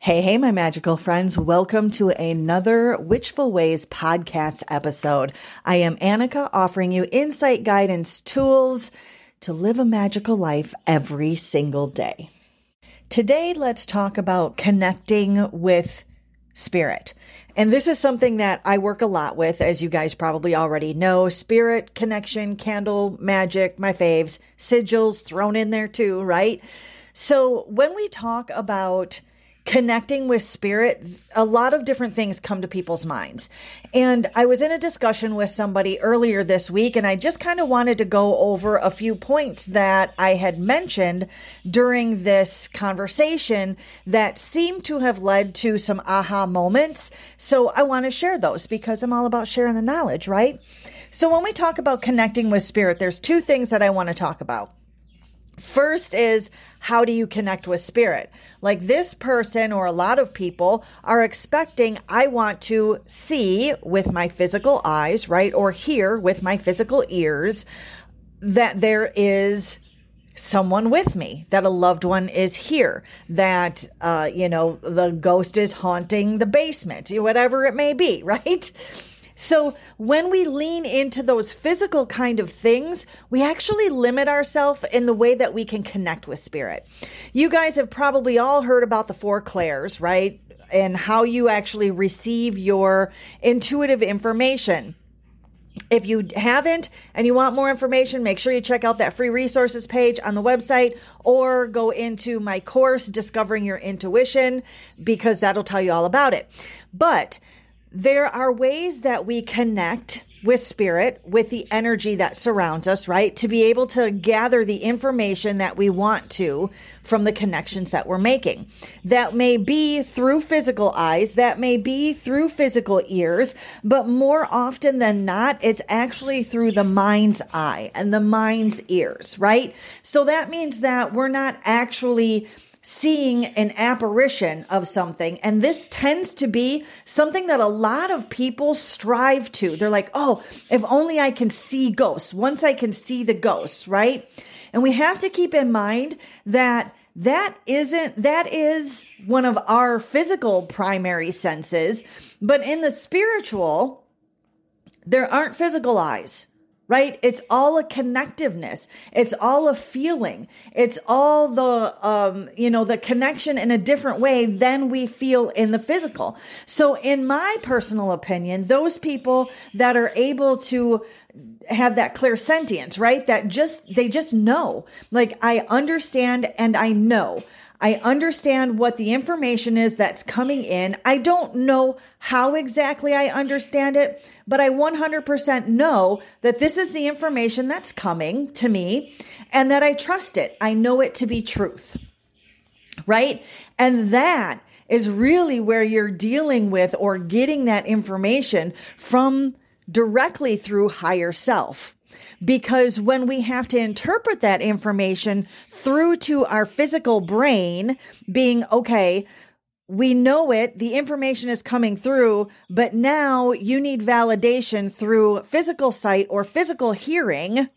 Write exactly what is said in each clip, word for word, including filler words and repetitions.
Hey, hey, my magical friends. Welcome to another Witchful Ways podcast episode. I am Annika, offering you insight, guidance, tools to live a magical life every single day. Today, let's talk about connecting with spirit. And this is something that I work a lot with, as you guys probably already know. Spirit, connection, candle, magic, my faves, sigils thrown in there too, right? So when we talk about connecting with spirit, a lot of different things come to people's minds. And I was in a discussion with somebody earlier this week, and I just kind of wanted to go over a few points that I had mentioned during this conversation that seemed to have led to some aha moments. So I want to share those because I'm all about sharing the knowledge, right? So when we talk about connecting with spirit, there's two things that I want to talk about. First is, how do you connect with spirit? Like this person or a lot of people are expecting, I want to see with my physical eyes, right? Or hear with my physical ears that there is someone with me, that a loved one is here, that, uh, you know, the ghost is haunting the basement, whatever it may be, right? So when we lean into those physical kind of things, we actually limit ourselves in the way that we can connect with spirit. You guys have probably all heard about the four clairs, right? And how you actually receive your intuitive information. If you haven't and you want more information, make sure you check out that free resources page on the website or go into my course, Discovering Your Intuition, because that'll tell you all about it. But there are ways that we connect with spirit, with the energy that surrounds us, right? To be able to gather the information that we want to from the connections that we're making. That may be through physical eyes, that may be through physical ears, but more often than not, it's actually through the mind's eye and the mind's ears, right? So that means that we're not actually seeing an apparition of something. And this tends to be something that a lot of people strive to. They're like, oh, if only I can see ghosts, once I can see the ghosts, right? And we have to keep in mind that that isn't, that is one of our physical primary senses, but in the spiritual, there aren't physical eyes. Right? It's all a connectiveness. It's all a feeling. It's all the, um, you know, the connection in a different way than we feel in the physical. So in my personal opinion, those people that are able to have that clairsentience, right? That just, they just know, like, I understand and I know. I understand what the information is that's coming in. I don't know how exactly I understand it, but I one hundred percent know that this is the information that's coming to me and that I trust it. I know it to be truth, right? And that is really where you're dealing with or getting that information from directly through higher self. Because when we have to interpret that information through to our physical brain, being, okay, we know it, the information is coming through, but now you need validation through physical sight or physical hearing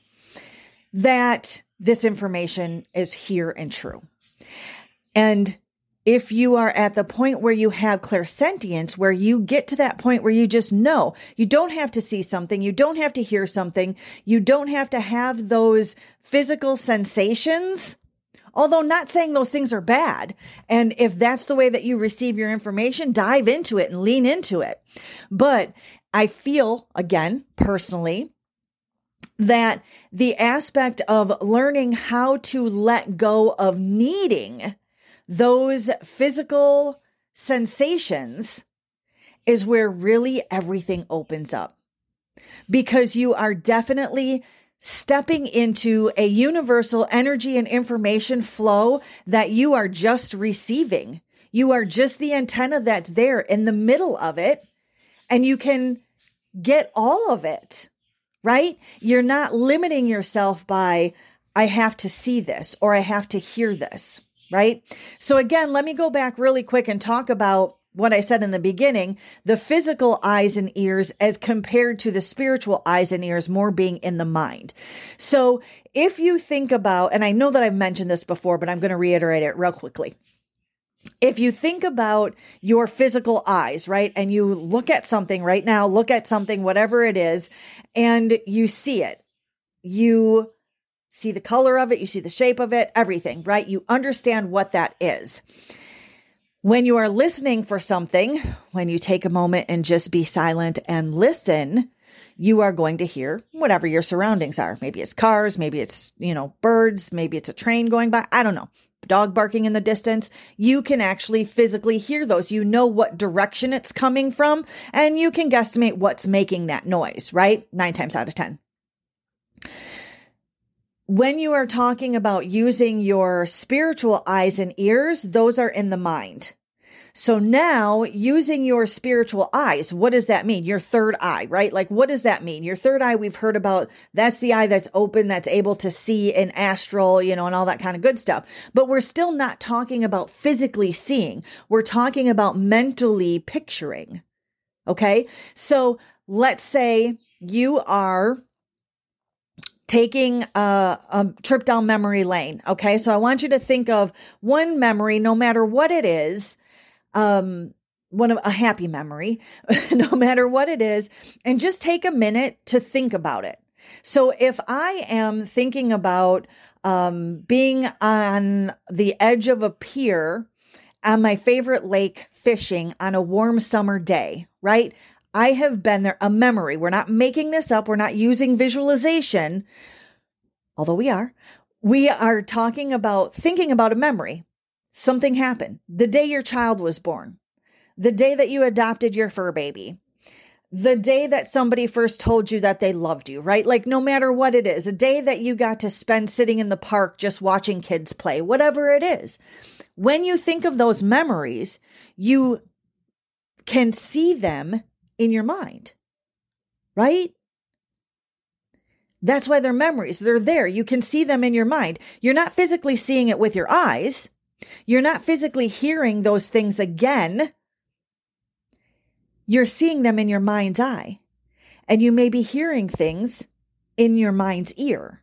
that this information is here and true. And if you are at the point where you have clairsentience, where you get to that point where you just know, you don't have to see something, you don't have to hear something, you don't have to have those physical sensations, although not saying those things are bad. And if that's the way that you receive your information, dive into it and lean into it. But I feel, again, personally, that the aspect of learning how to let go of needing those physical sensations is where really everything opens up, because you are definitely stepping into a universal energy and information flow that you are just receiving. You are just the antenna that's there in the middle of it, and you can get all of it, right? You're not limiting yourself by, I have to see this or I have to hear this. Right? So again, let me go back really quick and talk about what I said in the beginning, the physical eyes and ears as compared to the spiritual eyes and ears more being in the mind. So if you think about, and I know that I've mentioned this before, but I'm going to reiterate it real quickly. if you think about your physical eyes, right? And you look at something right now, look at something, whatever it is, and you see it, you see the color of it, you see the shape of it, everything, right? You understand what that is. When you are listening for something, when you take a moment and just be silent and listen, you are going to hear whatever your surroundings are. Maybe it's cars, maybe it's, you know, birds, maybe it's a train going by. I don't know. Dog barking in the distance. You can actually physically hear those. You know what direction it's coming from, and you can guesstimate what's making that noise, right? Nine times out of ten. When you are talking about using your spiritual eyes and ears, those are in the mind. So now using your spiritual eyes, what does that mean? Your third eye, right? Like, what does that mean? Your third eye, we've heard about, that's the eye that's open, that's able to see in astral, you know, and all that kind of good stuff. But we're still not talking about physically seeing. We're talking about mentally picturing. Okay. So let's say you are taking a, a trip down memory lane. Okay. So I want you to think of one memory, no matter what it is, um, one of a happy memory, no matter what it is, and just take a minute to think about it. So if I am thinking about, um, being on the edge of a pier on my favorite lake fishing on a warm summer day, right? I have been there, a memory. We're not making this up. We're not using visualization, although we are. We are talking about thinking about a memory. Something happened. The day your child was born, the day that you adopted your fur baby, the day that somebody first told you that they loved you, right? Like no matter what it is, a day that you got to spend sitting in the park just watching kids play, whatever it is. When you think of those memories, you can see them in your mind, right? That's why they're memories. They're there. You can see them in your mind. You're not physically seeing it with your eyes. You're not physically hearing those things again. You're seeing them in your mind's eye. And you may be hearing things in your mind's ear.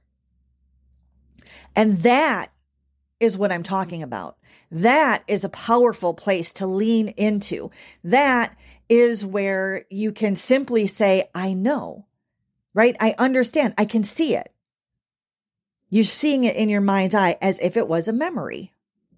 And that is what I'm talking about. That is a powerful place to lean into. That is where you can simply say, I know, right? I understand. I can see it. You're seeing it in your mind's eye as if it was a memory.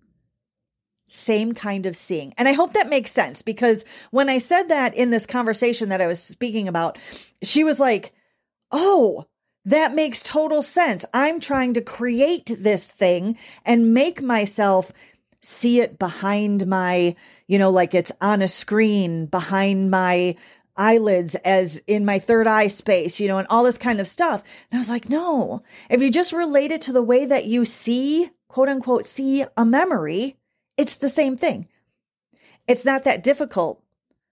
Same kind of seeing. And I hope that makes sense, because when I said that in this conversation that I was speaking about, she was like, oh, that makes total sense. I'm trying to create this thing and make myself see it behind my, you know, like it's on a screen behind my eyelids as in my third eye space, you know, and all this kind of stuff. And I was like, no, if you just relate it to the way that you see, quote unquote, see a memory, it's the same thing. It's not that difficult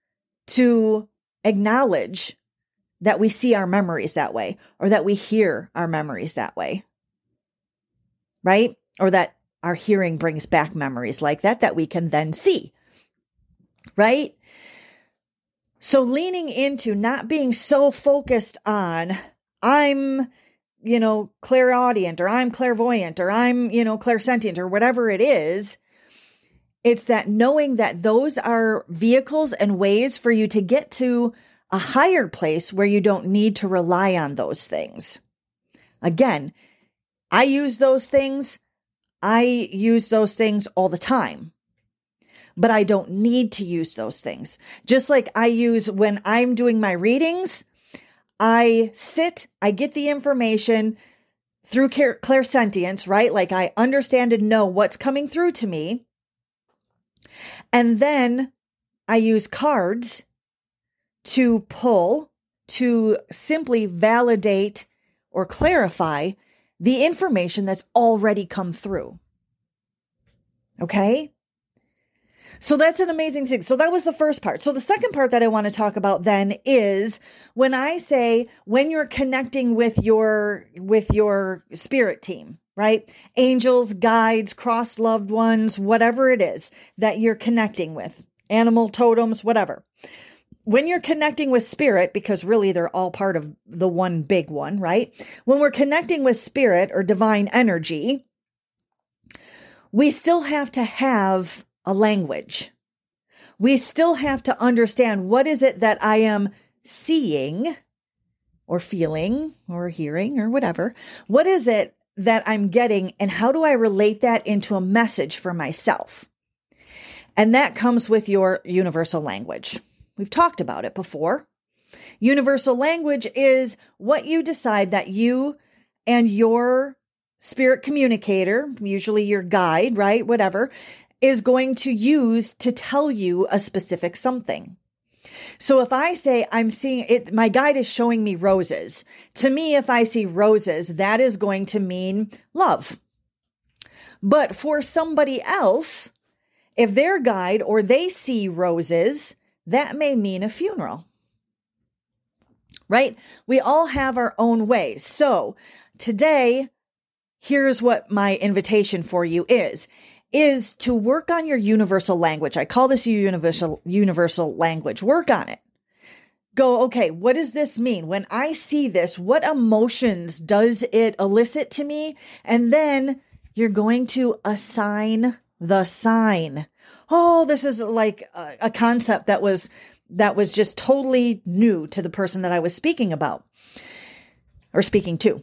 to acknowledge that we see our memories that way, or that we hear our memories that way, right? Or that our hearing brings back memories like that, that we can then see, right? So leaning into not being so focused on, I'm, you know, clairaudient, or I'm clairvoyant, or I'm, you know, clairsentient, or whatever it is. It's that knowing that those are vehicles and ways for you to get to a higher place where you don't need to rely on those things. Again, I use those things. I use those things all the time, but I don't need to use those things. Just like I use when I'm doing my readings, I sit, I get the information through clairsentience, right? Like I understand and know what's coming through to me. And then I use cards to pull, to simply validate or clarify the information that's already come through. Okay? So that's an amazing thing. So that was the first part. So the second part that I want to talk about then is when I say, when you're connecting with your, with your spirit team, right? Angels, guides, cross loved ones, whatever it is that you're connecting with, animal totems, whatever. When you're connecting with spirit, because really they're all part of the one big one, right? When we're connecting with spirit or divine energy, we still have to have a language. We still have to understand what is it that I am seeing or feeling or hearing or whatever. What is it that I'm getting, and how do I relate that into a message for myself? And that comes with your universal language. We've talked about it before. Universal language is what you decide that you and your spirit communicator, usually your guide, right? Whatever, is going to use to tell you a specific something. So if I say I'm seeing it, my guide is showing me roses. To me, if I see roses, that is going to mean love. But for somebody else, if their guide or they see roses, that may mean a funeral. Right? We all have our own ways. So today, here's what my invitation for you is, is to work on your universal language. I call this your universal, universal language. Work on it. Go, okay, what does this mean? When I see this, what emotions does it elicit to me? And then you're going to assign the sign. Oh, this is like a, a concept that was that was just totally new to the person that I was speaking about or speaking to.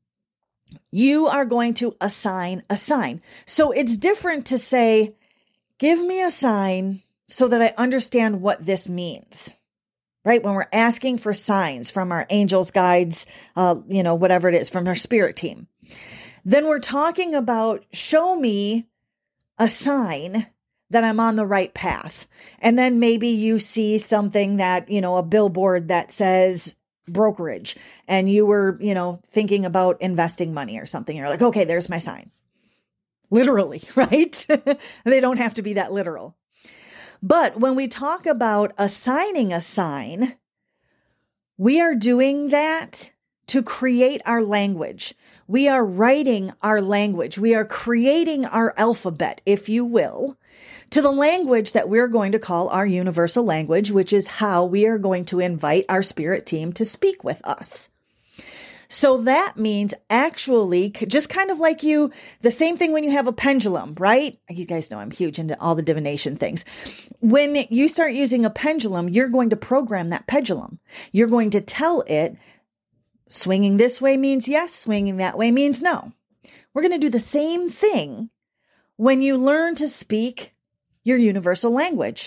You are going to assign a sign. So it's different to say, give me a sign so that I understand what this means, right? When we're asking for signs from our angels, guides, uh, you know, whatever it is, from our spirit team. Then we're talking about, show me a sign that I'm on the right path. And then maybe you see something that, you know, a billboard that says brokerage, and you were, you know, thinking about investing money or something. You're like, okay, there's my sign. Literally, right? They don't have to be that literal. But when we talk about assigning a sign, we are doing that to create our language. We are writing our language. We are creating our alphabet, if you will, to the language that we're going to call our universal language, which is how we are going to invite our spirit team to speak with us. So that means actually, just kind of like you, the same thing when you have a pendulum, right? You guys know I'm huge into all the divination things. When you start using a pendulum, you're going to program that pendulum. You're going to tell it, swinging this way means yes, swinging that way means no. We're going to do the same thing when you learn to speak your universal language.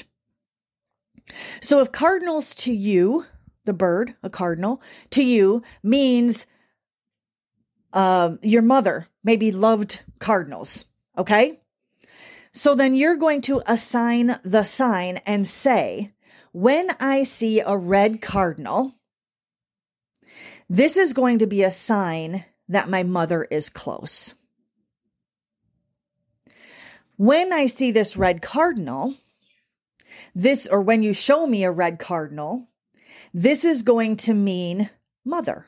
So if cardinals to you, the bird, a cardinal, to you means uh, your mother maybe loved cardinals, okay? So then you're going to assign the sign and say, when I see a red cardinal, this is going to be a sign that my mother is close. When I see this red cardinal, this, or when you show me a red cardinal, this is going to mean mother.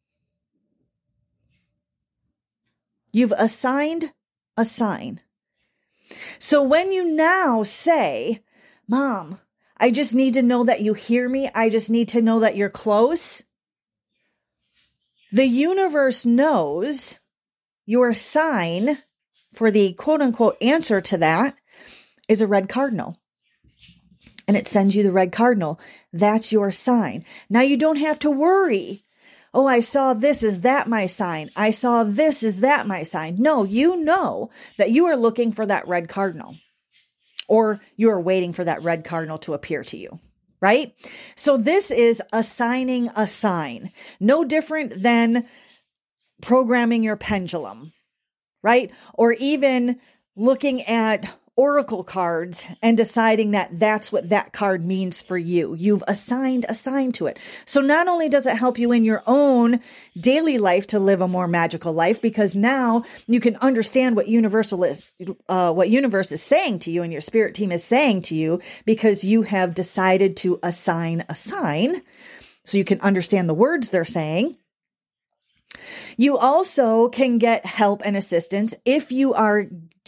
You've assigned a sign. So when you now say, Mom, I just need to know that you hear me. I just need to know that you're close. The universe knows your sign for the quote unquote answer to that is a red cardinal. And it sends you the red cardinal. That's your sign. Now you don't have to worry. Oh, I saw this. Is that my sign? I saw this. Is that my sign? No, you know that you are looking for that red cardinal, or you are waiting for that red cardinal to appear to you, right? So this is assigning a sign. No different than programming your pendulum, right? Or even looking at oracle cards and deciding that that's what that card means for you. You've assigned a sign to it. So not only does it help you in your own daily life to live a more magical life, because now you can understand what universal is, uh, what universe is saying to you and your spirit team is saying to you, because you have decided to assign a sign so you can understand the words they're saying. You also can get help and assistance if you are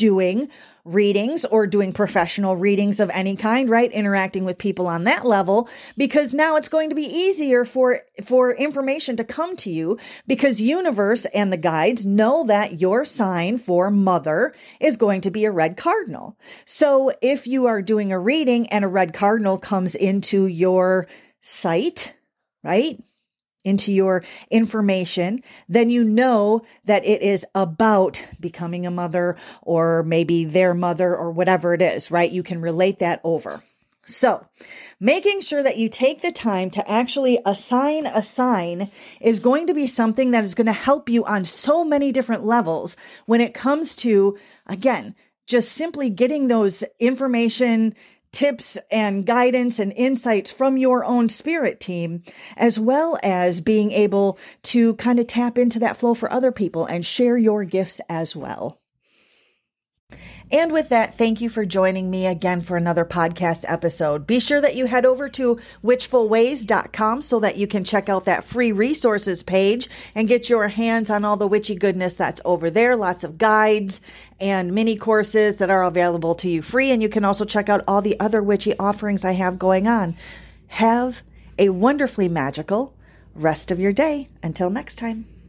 doing readings or doing professional readings of any kind, right? Interacting with people on that level, because now it's going to be easier for, for information to come to you because universe and the guides know that your sign for mother is going to be a red cardinal. So if you are doing a reading and a red cardinal comes into your sight, right? Into your information, then you know that it is about becoming a mother or maybe their mother or whatever it is, right? You can relate that over. So making sure that you take the time to actually assign a sign is going to be something that is going to help you on so many different levels when it comes to, again, just simply getting those information tips and guidance and insights from your own spirit team, as well as being able to kind of tap into that flow for other people and share your gifts as well. And with that, thank you for joining me again for another podcast episode. Be sure that you head over to witchful ways dot com so that you can check out that free resources page and get your hands on all the witchy goodness that's over there. Lots of guides and mini courses that are available to you free. And you can also check out all the other witchy offerings I have going on. Have a wonderfully magical rest of your day. Until next time.